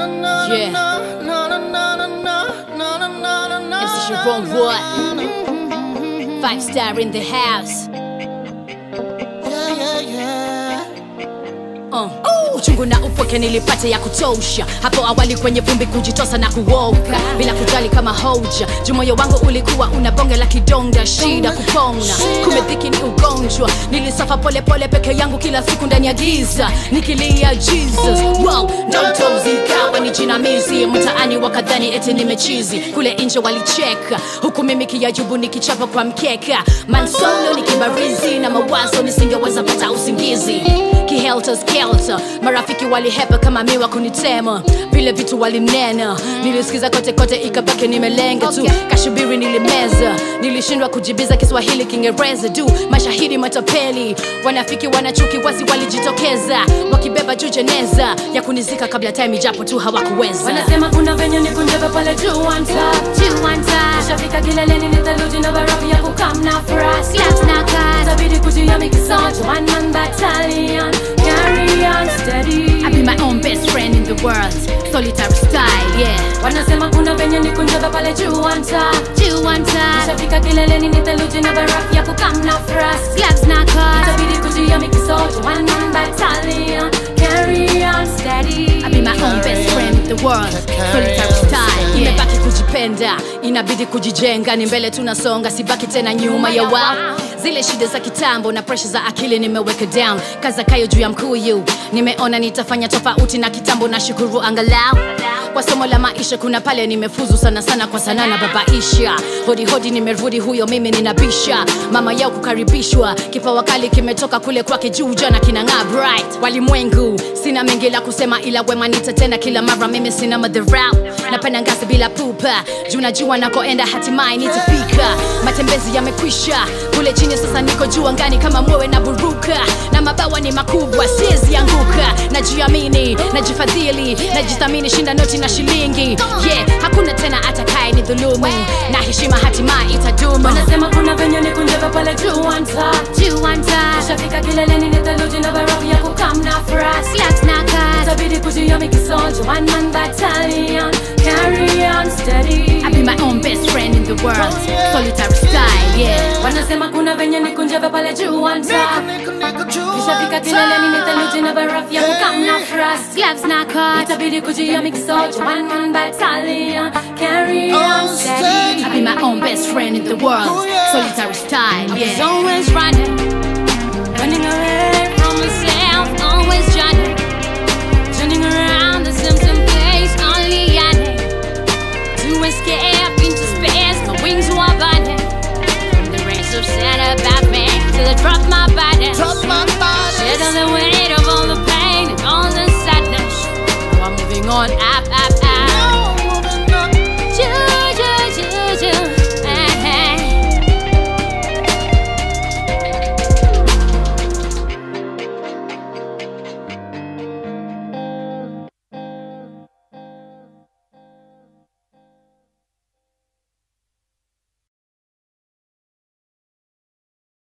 Yeah. MC Sharon Wood. 5-star in the house. Uchungu na upweke nilipata ya kutosha hapo awali kwenye vumbi kujitosa na kuoka bila kujali kama hoja jumoyo wangu ulikuwa una bonge la kidonda shida kupona kumbe dhiki ni ugonjwa nilisafa pole pole peke yangu kila siku ndani ya giza nikilia Jesus wow ndoto zikawa ni jinamizi mtaani wakadhani eti nimechizi kule nje walicheka huku mimi kiyajubu nikichapa kwa mkeka mansolo nikibarizi na mawazo nisingeweza pata usingizi kihelter skelter marafiki walihepa kama miwa kunitema vile vitu walinena nilisikiza kote kote ikabaki nimelenga tu kashubiri nilimeza nilishindwa kujibiza Kiswahili Kiingereza du mashahidi matapeli wanafiki wanachuki wasi walijitokeza wakibeba juu jeneza ya kunizika kabla time ijapo tu hawakuweza wanasema kuna venye nikunjebe pale juu anta nishafika kileleni nitaluji na barafu ya kukamna fras itabidi kujiyami kisojo one man battalion carry on steady I be my own best friend in the world solitary style yeah wanasema kuna venye nikunjebe pale juu anta nishafika kileleni nitaluji na barafu ya kukamna fras itabidi kujiyami kisojo one man battalion carry on steady I be my own best friend in the world solitary style nimebaki kujipenda inabidi kujijenga ni mbele tunasonga sibaki tena nyuma ya wao zile shida za kitambo na pressure za akili nimeweka down kaza kayo juu ya mkuyu nimeona nitafanya tofauti na kitambo na shukuru angalau kwa somo la maisha kuna pale nimefuzu sana sana kwa sana na babaisha hodi hodi nimerudi huyo mimi ninabisha mama yao kukaribishwa kipawa kali kimetoka kule kwake juu jana kinang'aa bright walimwengu sina mengi la kusema ila wema nitatenda kila mara mimi sina madharau napenda ngazi bila pupa juu najua nakoenda hatimaye nitafika matembezi yamekwisha kule chini sasa niko juu angani kama mwewe na buruka na mabawa ni makubwa siwezi anguka najiamini najifadhili najithamini shinda noti na shilingi yeah hakuna tena atakaye ni dhulumu na heshima hatimaye itadumu wanasema kuna venye nikunjebe pale juu anta nishafika kileleni nitaluji na barafu ya kukamna fras itabidi kujiyami kisojo one man battalion carry on steady I be my own best friend in the world solitary style yeah wanasema kuna venye nikunjebe pale juu anta nishafika kileleni nitaluji na barafu ya kukamna fras itabidi kujiyami kisojo one man battalion carry on steady I be my own best friend in the world solitary style yeah I was always running away from myself always turning around the same place only yearning to escape into space my wings were burning from the rays of sun above me till I drop my body shed on the way